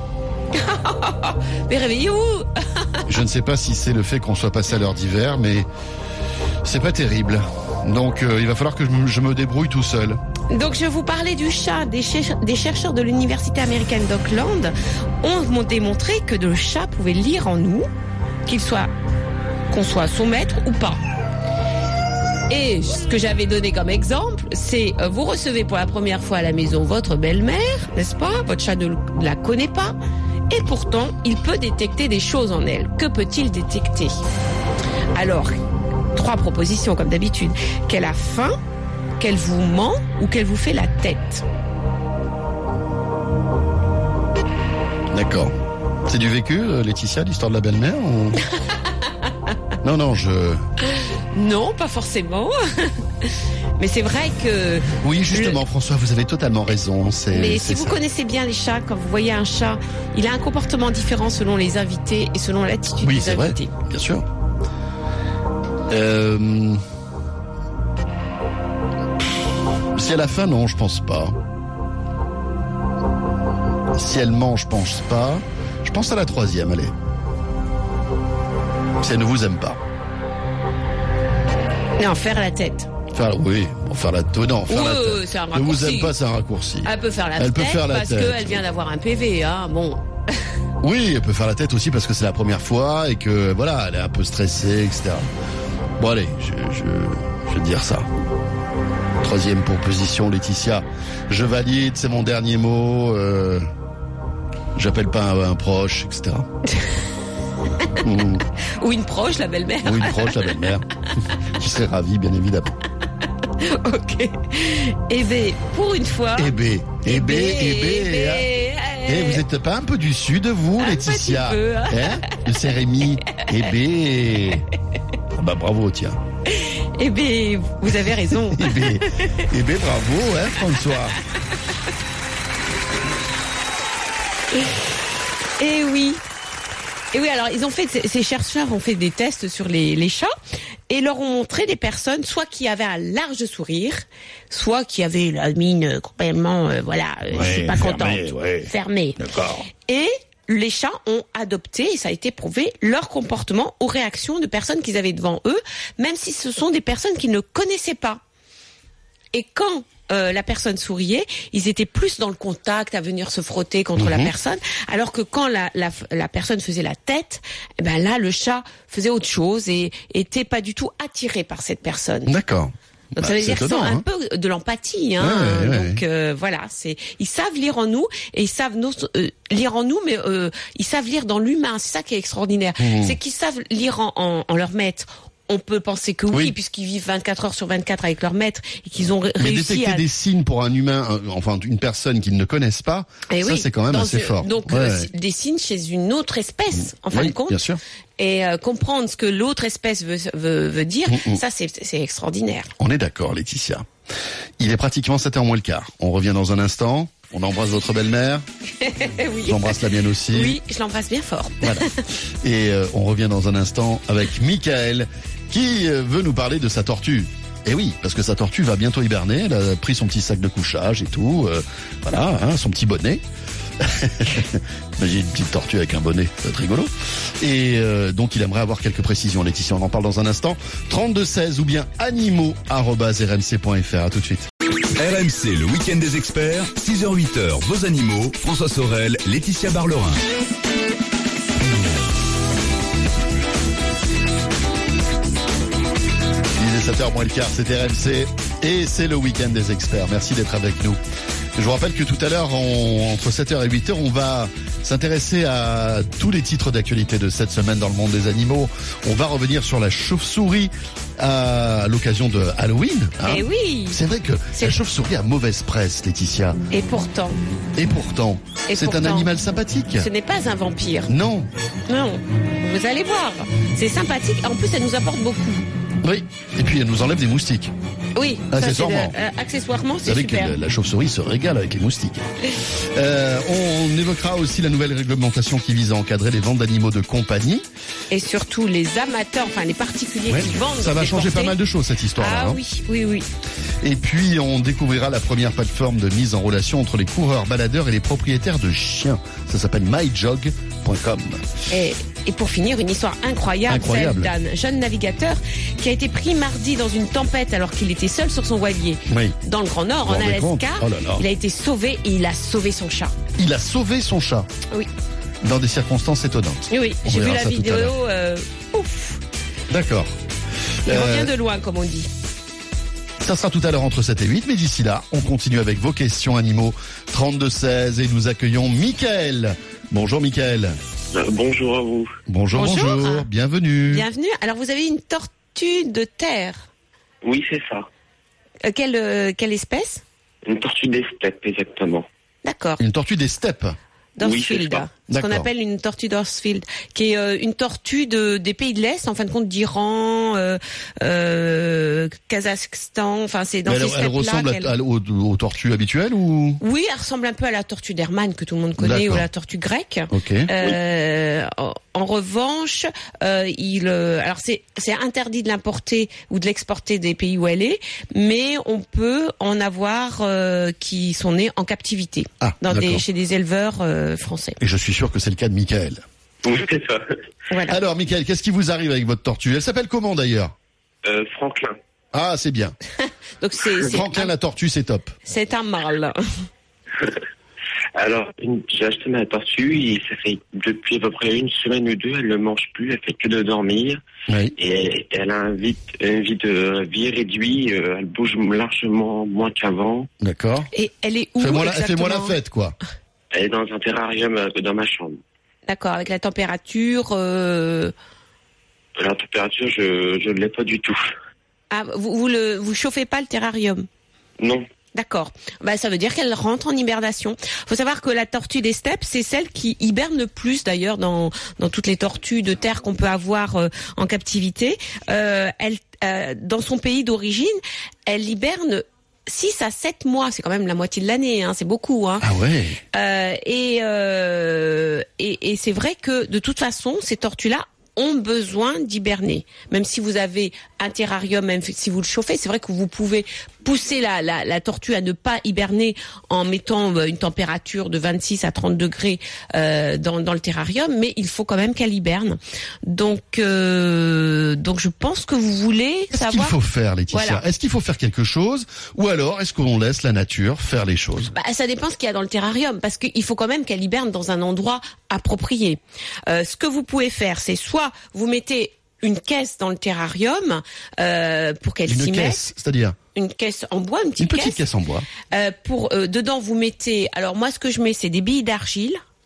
Mais réveillez-vous. Je ne sais pas si c'est le fait qu'on soit passé à l'heure d'hiver, mais c'est pas terrible. Donc euh, il va falloir que je me, je me débrouille tout seul. Donc je vous parlais du chat. Des, cher- des chercheurs de l'université américaine d'Auckland ont démontré que le chat pouvait lire en nous, qu'il soit, qu'on soit son maître ou pas. Et ce que j'avais donné comme exemple, c'est euh, vous recevez pour la première fois à la maison votre belle-mère, n'est-ce pas? Votre chat ne la connaît pas. Et pourtant, il peut détecter des choses en elle. Que peut-il détecter? Alors, trois propositions comme d'habitude. Qu'elle a faim, qu'elle vous ment ou qu'elle vous fait la tête. D'accord. C'est du vécu, euh, Laetitia, l'histoire de la belle-mère ou... Non, non, je... Non, pas forcément. Mais c'est vrai que... Oui, justement, le... François, vous avez totalement raison. C'est, Mais c'est si vous ça. connaissez bien les chats, quand vous voyez un chat, il a un comportement différent selon les invités et selon l'attitude oui, des c'est invités. Vrai, bien sûr. Euh... Si elle a faim, non, je pense pas. Si elle ment, je pense pas. Je pense à la troisième, allez. Si elle ne vous aime pas. Non, faire la tête. Faire, oui, bon, faire la tête. Non, faire ouais, la tête. c'est un Ne raccourci. vous aime pas, c'est un raccourci. Elle peut faire la elle tête peut faire la parce tête. qu'elle vient d'avoir un P V, hein. Bon. Oui, elle peut faire la tête aussi parce que c'est la première fois et que voilà, elle est un peu stressée, et cetera. Bon allez, je, je, je vais dire ça. Troisième proposition, Laetitia. Je valide, c'est mon dernier mot. Euh, j'appelle pas un, un proche, et cetera. mmh. Ou une proche, la belle-mère. Ou une proche, la belle-mère, qui serait ravie, bien évidemment. Ok. Eh ben, pour une fois. Eh ben, eh ben, eh ben. Eh, vous êtes pas un peu du sud, vous, un Laetitia? petit peu, hein. Hein? De Saint-Rémy. Eh ben. Ah bah bravo, tiens. Eh ben, vous avez raison. Eh ben, eh ben bravo, hein, François. Eh oui. Et oui, alors ils ont fait, ces chercheurs ont fait des tests sur les, les chats et leur ont montré des personnes soit qui avaient un large sourire, soit qui avaient la mine complètement, euh, voilà, euh, ouais, je suis pas fermée, contente, ouais. fermée. D'accord. Et les chats ont adopté, et ça a été prouvé, leur comportement aux réactions de personnes qu'ils avaient devant eux, même si ce sont des personnes qu'ils ne connaissaient pas. Et quand Euh, la personne souriait, ils étaient plus dans le contact, à venir se frotter contre mmh. la personne, alors que quand la, la, la personne faisait la tête, eh ben là, le chat faisait autre chose et était pas du tout attiré par cette personne. D'accord. Donc bah, ça veut dire qu'ils ont hein. un peu de l'empathie, hein. Ouais, ouais, Donc ouais. Euh, voilà, c'est ils savent lire en nous et ils savent nos, euh, lire en nous, mais euh, ils savent lire dans l'humain. C'est ça qui est extraordinaire, mmh. c'est qu'ils savent lire en, en, en leur maître. on peut penser que oui, Oui. puisqu'ils vivent vingt-quatre heures sur vingt-quatre avec leur maître et qu'ils ont ré- Mais réussi détecter à... des signes pour un humain, euh, enfin une personne qu'ils ne connaissent pas, Eh ça oui, c'est quand même dans assez ce- fort. Donc, Ouais, euh, ouais. des signes chez une autre espèce, en fin Oui, de compte. bien sûr. Et euh, comprendre ce que l'autre espèce veut, veut, veut dire, Mm, mm. ça c'est, c'est extraordinaire. On est d'accord, Laetitia. Il est pratiquement sept heures moins le quart. On revient dans un instant. On embrasse votre belle-mère. oui. J'embrasse la mienne aussi. Oui, je l'embrasse bien fort. Voilà. Et euh, on revient dans un instant avec Michael qui euh, veut nous parler de sa tortue. Et oui, parce que sa tortue va bientôt hiberner. Elle a pris son petit sac de couchage et tout. euh, voilà, hein, son petit bonnet. Imagine une petite tortue avec un bonnet, ça va être rigolo. Et euh, donc il aimerait avoir quelques précisions, Laetitia. On en parle dans un instant. trente-deux seize ou bien animaux arobase r m c point f r. À tout de suite. R M C, le week-end des experts, six heures huit heures, vos animaux, François Sorel, Laetitia Barlerin. Il est sept heures moins le quart, c'est R M C et c'est le week-end des experts. Merci d'être avec nous. Je vous rappelle que tout à l'heure, on- entre sept heures et huit heures, on va s'intéresser à tous les titres d'actualité de cette semaine dans le monde des animaux. On va revenir sur la chauve-souris à l'occasion de Halloween. hein. Et oui. C'est vrai que C'est- la chauve-souris a mauvaise presse, Laetitia. Et pourtant, Et pourtant, Et c'est un pourtant, animal sympathique. ce n'est pas un vampire. Non. Non. Vous allez voir. C'est sympathique. En plus, elle nous apporte beaucoup. Oui. Et puis elle nous enlève des moustiques. Oui. ça, c'est Accessoirement. de- euh, accessoirement, Vous c'est savez que super. la, la chauve-souris se régale avec les moustiques. Euh, on évoquera aussi la nouvelle réglementation qui vise à encadrer les ventes d'animaux de compagnie. Et surtout, les amateurs, enfin les particuliers Ouais. qui vendent. Ça va des changer pas portées. mal de choses cette histoire-là. Ah hein. oui, oui, oui. Et puis on découvrira la première plateforme de mise en relation entre les coureurs baladeurs et les propriétaires de chiens. Ça s'appelle my jog point com. Et, et pour finir, une histoire incroyable, Incroyable. celle d'un jeune navigateur qui a été pris mardi dans une tempête alors qu'il était seul sur son voilier. Oui. Dans le Grand Nord, Vous en vous rendez compte Alaska, Oh là là. il a été sauvé et il a sauvé son chat. Il a sauvé son chat Oui, dans des circonstances étonnantes. oui, oui. On J'ai vu verra la ça tout à vidéo. l'heure. euh, ouf, D'accord. il Euh, revient de loin, comme on dit. Ça sera tout à l'heure entre sept et huit, mais d'ici là, on continue avec vos questions animaux trente-deux seize et nous accueillons Mickaël. Bonjour Mickaël. Euh, bonjour à vous. Bonjour, Bonjour. bonjour, bienvenue. Bienvenue. Alors, vous avez une tortue de terre. Oui, c'est ça. Euh, quelle, euh, quelle espèce? Une tortue des steppes, exactement. D'accord. Une tortue des steppes. Oui, c'est Dorsfield. ça. Ce qu'on D'accord. appelle une tortue Dorsfield, qui est euh, une tortue de, des pays de l'Est, en fin de compte d'Iran, euh, euh, Kazakhstan, enfin c'est dans Mais elle, ces elle steppes-là ressemble qu'elle- à- à- aux, aux tortues habituelles ou Oui, elle ressemble un peu à la tortue d'Hermann que tout le monde connaît, D'accord. ou la tortue grecque. Ok. Euh, en, en revanche, euh, il, euh, alors c'est c'est interdit de l'importer ou de l'exporter des pays où elle est, mais on peut en avoir euh, qui sont nés en captivité Ah, dans des, d'accord. chez des éleveurs euh, français. Et je suis sûr que c'est le cas de Mickaël. Oui, c'est ça. Voilà. Alors Mickaël, qu'est-ce qui vous arrive avec votre tortue? Elle s'appelle comment d'ailleurs? Euh, Franklin. Ah, c'est bien. Donc c'est c'est Franklin un, la tortue, c'est top. c'est un mâle. Alors, une- j'ai acheté ma tortue et ça fait depuis à peu près une semaine ou deux, elle ne mange plus, elle fait que de dormir. Oui. Et elle a un vie, une vie de vie réduit, euh, elle bouge largement moins qu'avant. D'accord. Et elle est où Fais-moi la, exactement? fais-moi la fête, quoi. Elle est dans un terrarium euh, dans ma chambre. D'accord, avec la température. Euh... La température, je je ne l'ai pas du tout. Ah, vous vous le vous chauffez pas le terrarium? Non. D'accord. Bah, ça veut dire qu'elle rentre en hibernation. Faut savoir que la tortue des steppes, c'est celle qui hiberne le plus d'ailleurs dans dans toutes les tortues de terre qu'on peut avoir euh, en captivité. Euh, elle, euh, dans son pays d'origine, elle hiberne six à sept mois. C'est quand même la moitié de l'année, hein, c'est beaucoup. Hein. Ah ouais. Euh, et, euh, et et c'est vrai que de toute façon, ces tortues-là ont besoin d'hiberner. Même si vous avez un terrarium, même si vous le chauffez, c'est vrai que vous pouvez pousser la, la, la tortue à ne pas hiberner en mettant une température de vingt-six à trente degrés euh, dans, dans le terrarium, mais il faut quand même qu'elle hiberne. Donc, euh, donc je pense que vous voulez Qu'est-ce qu'il savoir... faut faire, Laetitia? Voilà. Est-ce qu'il faut faire quelque chose ou alors est-ce qu'on laisse la nature faire les choses? Bah, ça dépend ce qu'il y a dans le terrarium, parce qu'il faut quand même qu'elle hiberne dans un endroit approprié. Euh, ce que vous pouvez faire, c'est soit vous mettez une caisse dans le terrarium euh, pour qu'elle s'y Une mette, caisse, c'est-à-dire une caisse en bois, une une petite, petite caisse en bois. Euh, pour euh, dedans vous mettez. Alors moi, ce que je mets, c'est des billes d'argile.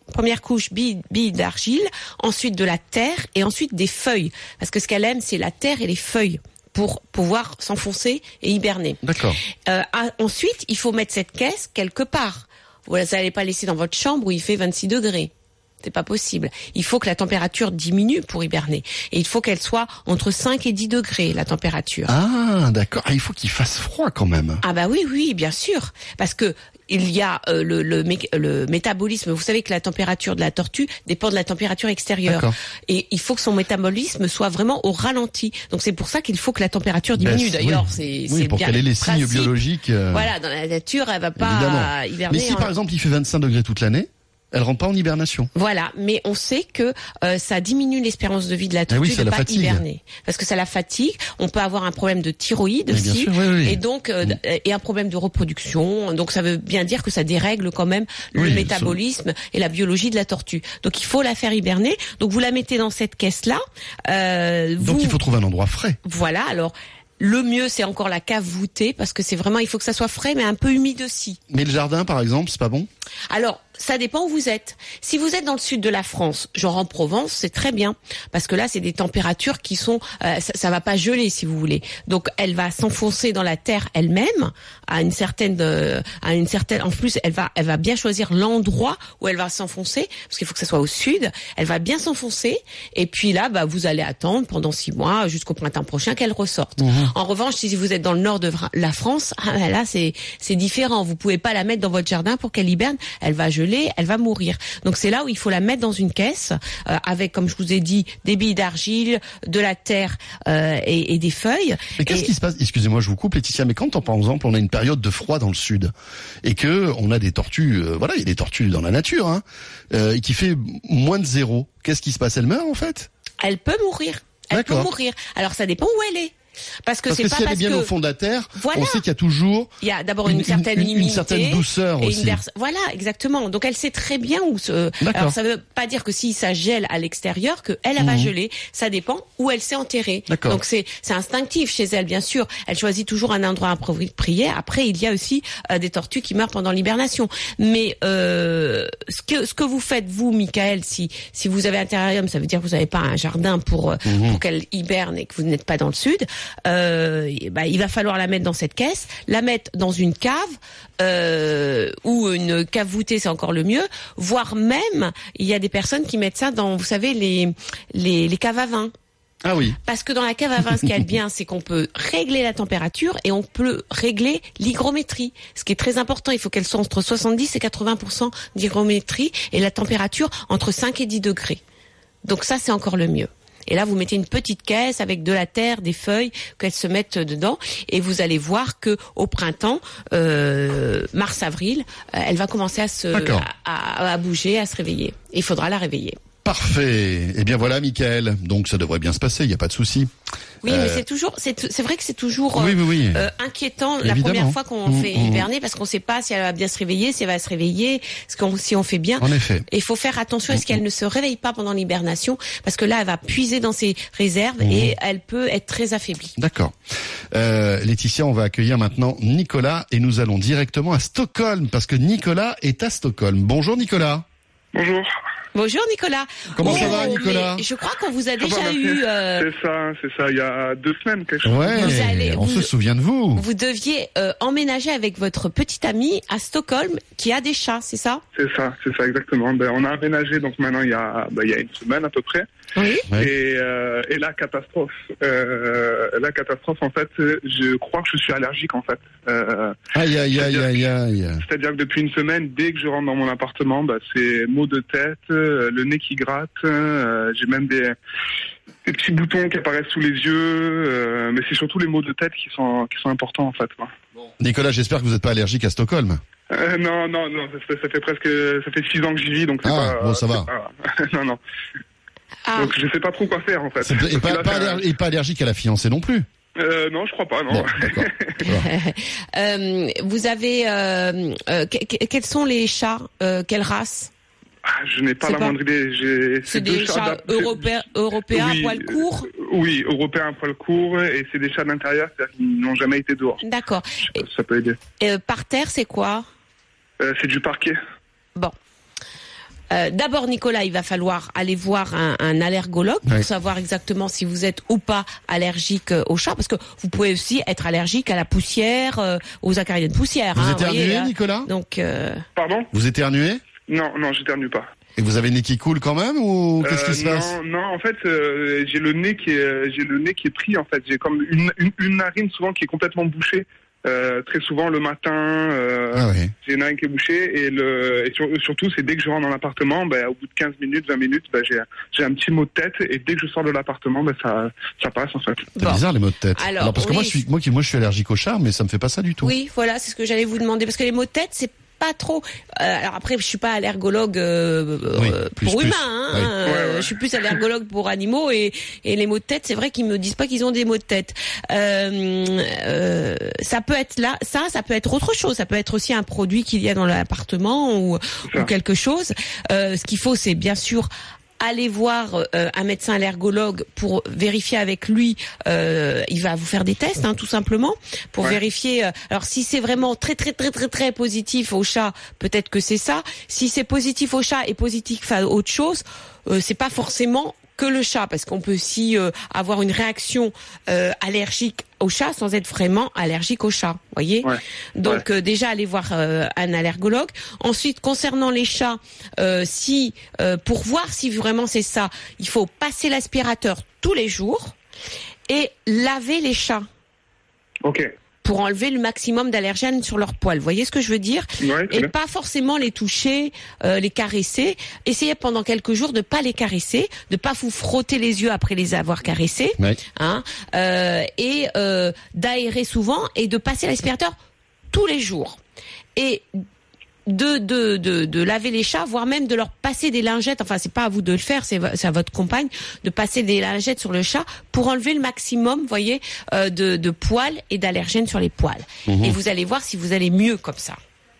Première couche, billes, billes d'argile, ensuite de la terre et ensuite des feuilles. Parce que ce qu'elle aime, c'est la terre et les feuilles pour pouvoir s'enfoncer et hiberner. D'accord. Euh, ensuite, il faut mettre cette caisse quelque part. Vous n'allez pas laisser dans votre chambre où il fait vingt-six degrés. C'est pas possible. Il faut que la température diminue pour hiberner. Et il faut qu'elle soit entre cinq et dix degrés, la température. Ah, d'accord. Ah, il faut qu'il fasse froid quand même. Ah bah oui, oui, bien sûr. Parce que il y a euh, le, le, mé- le métabolisme. Vous savez que la température de la tortue dépend de la température extérieure. D'accord. Et il faut que son métabolisme soit vraiment au ralenti. Donc c'est pour ça qu'il faut que la température diminue. Ben, D'ailleurs, oui. c'est, oui, c'est pour bien qu'elle ait les principe. signes biologiques. Euh... Voilà, dans la nature, elle va pas Évidemment. hiberner. Mais si en... par exemple il fait vingt-cinq degrés toute l'année, elle rentre pas en hibernation. Voilà, mais on sait que euh, ça diminue l'espérance de vie de la tortue oui, de ça la pas fatigue. hiberner, parce que ça la fatigue. On peut avoir un problème de thyroïde Mais bien aussi, sûr, oui, oui. et donc euh, Mm. et un problème de reproduction. Donc ça veut bien dire que ça dérègle quand même le Oui, métabolisme et la biologie de la tortue. Donc il faut la faire hiberner. Donc vous la mettez dans cette caisse là. Euh, Donc vous... il faut trouver un endroit frais. Voilà. Alors. Le mieux, c'est encore la cave voûtée, parce que c'est vraiment, il faut que ça soit frais, mais un peu humide aussi. Mais le jardin, par exemple, c'est pas bon? Alors, ça dépend où vous êtes. Si vous êtes dans le sud de la France, genre en Provence, c'est très bien, parce que là, c'est des températures qui sont, euh, ça, ça va pas geler, si vous voulez. Donc, elle va s'enfoncer dans la terre elle-même, à une certaine, euh, à une certaine. En plus, elle va, elle va bien choisir l'endroit où elle va s'enfoncer, parce qu'il faut que ça soit au sud. Elle va bien s'enfoncer, et puis là, bah, vous allez attendre pendant six mois jusqu'au printemps prochain qu'elle ressorte. Mmh. En revanche, si vous êtes dans le nord de la France, ah, là, c'est, c'est différent. Vous pouvez pas la mettre dans votre jardin pour qu'elle hiberne. Elle va geler, elle va mourir. Donc c'est là où il faut la mettre dans une caisse euh, avec, comme je vous ai dit, des billes d'argile, de la terre euh, et, et des feuilles. Mais qu'est-ce et... qui se passe? Excusez-moi, je vous coupe, Laetitia. Mais quand, par exemple, on a une période de froid dans le sud et que on a des tortues, euh, voilà, il y a des tortues dans la nature, hein, euh, et qui fait moins de zéro, qu'est-ce qui se passe? Elle meurt en fait? Elle peut mourir. Elle D'accord. peut mourir. Alors ça dépend où elle est. Parce que parce c'est que pas si elle parce est bien que... au fond de la terre, voilà. on sait qu'il y a toujours il y a d'abord une, une certaine une, humidité, une certaine douceur et aussi. Une vers... Voilà, exactement. Donc elle sait très bien où se. D'accord. Alors ça veut pas dire que si ça gèle à l'extérieur, que elle, elle mmh. va geler. Ça dépend où elle s'est enterrée. D'accord. Donc c'est c'est instinctif chez elle, bien sûr. Elle choisit toujours un endroit approprié. Après, il y a aussi euh, des tortues qui meurent pendant l'hibernation. Mais euh, ce que ce que vous faites vous, Michael, si si vous avez un terrarium, ça veut dire que vous n'avez pas un jardin pour euh, mmh. pour qu'elle hiberne et que vous n'êtes pas dans le sud. Euh, Bah, il va falloir la mettre dans cette caisse, la mettre dans une cave euh, ou une cave voûtée, c'est encore le mieux. Voire même, il y a des personnes qui mettent ça dans, vous savez, les les, les caves à vin. Ah oui. Parce que dans la cave à vin, ce qu'il y a de bien, c'est qu'on peut régler la température et on peut régler l'hygrométrie. Ce qui est très important, il faut qu'elle soit entre soixante-dix et quatre-vingts pour cent d'hygrométrie et la température entre cinq et dix degrés. Donc ça, c'est encore le mieux. Et là, vous mettez une petite caisse avec de la terre, des feuilles, qu'elles se mettent dedans, et vous allez voir que au printemps, euh, mars-avril, euh, elle va commencer à se, à, à, à bouger, à se réveiller. Et il faudra la réveiller. Parfait. Eh bien voilà, Michael. Donc ça devrait bien se passer, il n'y a pas de souci. Oui, euh... mais c'est toujours, c'est, c'est vrai que c'est toujours oui, oui, oui. Euh, inquiétant Évidemment. La première fois qu'on mmh, fait mmh. hiberner, parce qu'on ne sait pas si elle va bien se réveiller, si elle va se réveiller, si on fait bien. En effet. Et il faut faire attention à ce qu'elle ne se réveille pas pendant l'hibernation, parce que là, elle va puiser dans ses réserves mmh. et elle peut être très affaiblie. D'accord. Euh, Laetitia, on va accueillir maintenant Nicolas et nous allons directement à Stockholm, parce que Nicolas est à Stockholm. Bonjour Nicolas. Bonjour. Bonjour Nicolas. Comment oh, ça va Nicolas? Je crois qu'on vous a déjà va, eu... Euh... C'est ça, c'est ça, il y a deux semaines quelque chose. Ouais, vous allez, on vous, se souvient de vous. Vous deviez euh, emménager avec votre petite amie à Stockholm qui a des chats, c'est ça? C'est ça, c'est ça exactement. Ben, on a aménagé donc maintenant il y a, ben, il y a une semaine à peu près. Oui. Et, euh, et la catastrophe, euh, la catastrophe en fait, je crois que je suis allergique en fait. Euh, aïe aïe aïe aïe aïe. C'est-à-dire que depuis une semaine, dès que je rentre dans mon appartement, bah, c'est maux de tête, euh, le nez qui gratte, euh, j'ai même des, des petits boutons qui apparaissent sous les yeux, euh, mais c'est surtout les maux de tête qui sont qui sont importants en fait. Quoi. Nicolas, j'espère que vous n'êtes pas allergique à Stockholm. Euh, non non non, ça fait, ça fait presque, ça fait six ans que j'y vis donc c'est ah, pas. bon ça va. Pas, non non. Ah. Donc je sais pas trop quoi faire en fait. Et pas, là, pas, allerg- et pas allergique à la fiancée non plus. Euh, non, je crois pas, non. Bon, d'accord. euh, vous avez euh, euh, que, que, quels sont les chats euh, quelle race? Ah, je n'ai pas c'est la pas... moindre idée. J'ai, c'est des chats, chats européens, européens oui, à poil court. Oui, européens à poil court, et c'est des chats d'intérieur, c'est-à-dire qu'ils n'ont jamais été dehors. D'accord. Et, ça peut aider. Et, euh, par terre, c'est quoi? euh, C'est du parquet. Bon. Euh, d'abord, Nicolas, il va falloir aller voir un, un allergologue pour ouais. savoir exactement si vous êtes ou pas allergique au chat, parce que vous pouvez aussi être allergique à la poussière, euh, aux acariens de poussière. Vous hein, éternuez, voyez, Nicolas? Donc, euh... Pardon? Vous éternuez? Non, non, j'éternue pas. Et vous avez le nez qui coule quand même ou qu'est-ce Euh, qui se non, passe? non, en fait, euh, j'ai le nez qui est, j'ai le nez qui est pris en fait. J'ai comme une, une, une narine souvent qui est complètement bouchée. Euh, très souvent le matin, euh, Ah oui. j'ai une narine qui est bouchée et le et sur- surtout c'est dès que je rentre dans l'appartement, ben, au bout de quinze minutes, vingt minutes, ben, j'ai j'ai un petit mot de tête et dès que je sors de l'appartement, ben, ça ça passe en fait. C'est Bon. bizarre les maux de tête. Alors, parce que oui. moi je suis moi qui moi je suis allergique au chat, mais ça me fait pas ça du tout. oui, voilà, c'est ce que j'allais vous demander, parce que les maux de tête, c'est pas trop. Euh, alors après, je suis pas allergologue euh, Oui, euh, plus, pour plus. humains. Hein, Oui. euh, Ouais, ouais. Je suis plus allergologue pour animaux et, et les maux de tête, c'est vrai qu'ils me disent pas qu'ils ont des maux de tête. Euh, euh, ça peut être là, ça, ça peut être autre chose. Ça peut être aussi un produit qu'il y a dans l'appartement ou, ça. ou quelque chose. Euh, ce qu'il faut, c'est bien sûr aller voir euh, un médecin allergologue pour vérifier avec lui. Euh, il va vous faire des tests, hein, tout simplement, pour Ouais. vérifier. Euh, alors, si c'est vraiment très très très très très positif au chat, peut-être que c'est ça. Si c'est positif au chat et positif à autre chose, euh, c'est pas forcément que le chat, parce qu'on peut aussi euh, avoir une réaction euh, allergique au chat sans être vraiment allergique au chat, voyez. Ouais. Donc euh, déjà aller voir euh, un allergologue. Ensuite, concernant les chats, euh, si euh, pour voir si vraiment c'est ça, il faut passer l'aspirateur tous les jours et laver les chats Ok. pour enlever le maximum d'allergènes sur leurs poils. Vous voyez ce que je veux dire? Ouais, très Et bien. pas forcément les toucher, euh, les caresser. Essayez pendant quelques jours de pas les caresser, de pas vous frotter les yeux après les avoir caressés, Ouais. hein, euh, et euh, d'aérer souvent et de passer l'aspirateur tous les jours. Et de, de, de, de laver les chats, voire même de leur passer des lingettes. Enfin, c'est pas à vous de le faire, c'est, c'est à votre compagne de passer des lingettes sur le chat pour enlever le maximum, vous voyez, euh, de, de poils et d'allergènes sur les poils. Mmh. Et vous allez voir si vous allez mieux comme ça.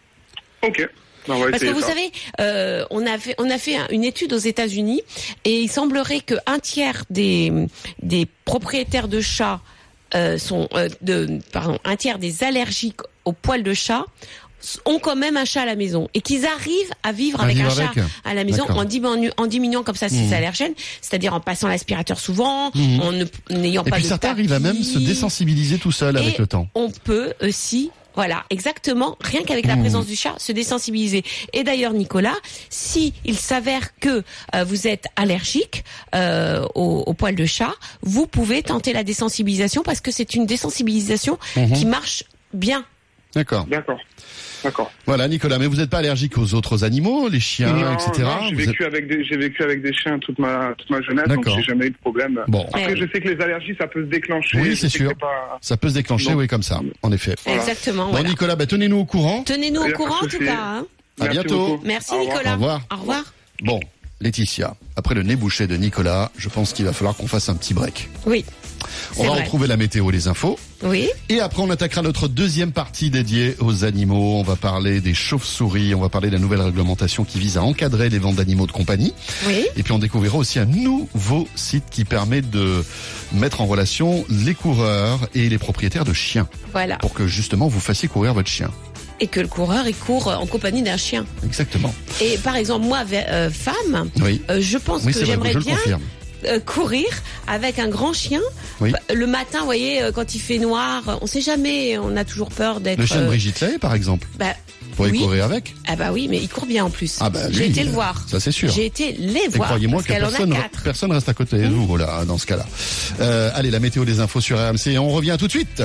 Ok. On va Parce que essayer vous ça. savez, euh, on a fait, on a fait un- une étude aux États-Unis et il semblerait que un tiers des, des propriétaires de chats euh, sont, euh, de, pardon, un tiers des allergiques aux poils de chat ont quand même un chat à la maison et qu'ils arrivent à vivre À avec vivre un chat avec. à la maison D'accord. en, diminu- en diminuant comme ça ses allergènes, c'est-à-dire en passant l'aspirateur souvent, Mhm. en ne- n'ayant Et pas puis de certains arrivent à même se tapis. désensibiliser tout seul avec Et le temps. on peut aussi, voilà, exactement, rien qu'avec la Mmh. présence du chat, se désensibiliser. Et d'ailleurs, Nicolas, si il s'avère que euh, vous êtes allergique euh, au, au poil de chat, vous pouvez tenter la désensibilisation parce que c'est une désensibilisation Mhm. qui marche bien. D'accord. D'accord. D'accord. Voilà, Nicolas, mais vous n'êtes pas allergique aux autres animaux, les chiens, non, et cetera. non, j'ai Vous vécu avec des, j'ai vécu avec des chiens toute ma, toute ma jeunesse, donc D'accord. j'ai jamais eu de problème. Bon. Après, Ouais. je sais que les allergies, ça peut se déclencher. Oui, Je c'est sais que sûr. pas- Ça peut se déclencher, Non. oui, comme ça, en effet. Voilà. Exactement. Bon, Voilà. Nicolas, bah, tenez-nous au courant. Tenez-nous Y a au pas courant de en tout souci. cas. Hein. À Merci bientôt. beaucoup. Merci Au revoir. Nicolas. Au revoir. Au revoir. Bon, Laetitia, après le nez bouché de Nicolas, je pense qu'il va falloir qu'on fasse un petit break. Oui. On C'est va vrai. retrouver la météo et les infos. Oui. Et après, on attaquera notre deuxième partie dédiée aux animaux. On va parler des chauves-souris, on va parler de la nouvelle réglementation qui vise à encadrer les ventes d'animaux de compagnie. Oui. Et puis on découvrira aussi un nouveau site qui permet de mettre en relation les coureurs et les propriétaires de chiens Voilà. pour que justement vous fassiez courir votre chien. Et que le coureur, il court en compagnie d'un chien. Exactement. Et par exemple, moi, euh, femme, Oui. euh, je pense Oui, que c'est vrai, j'aimerais je le bien confirme. euh, courir avec un grand chien. Oui. Bah, le matin, vous voyez, euh, quand il fait noir, euh, on sait jamais, on a toujours peur d'être... Le chien de euh, Brigitte Lay, par exemple. bah, Vous pourriez oui. courir avec. Ah bah oui, mais il court bien en plus. Ah bah J'ai lui, été le euh, voir. Ça c'est sûr. J'ai été les Et voir. croyez-moi parce que qu'elle en a personne, quatre. personne reste à côté de vous, voilà, dans ce cas-là. Euh, allez, la météo des infos sur R M C et on revient tout de suite.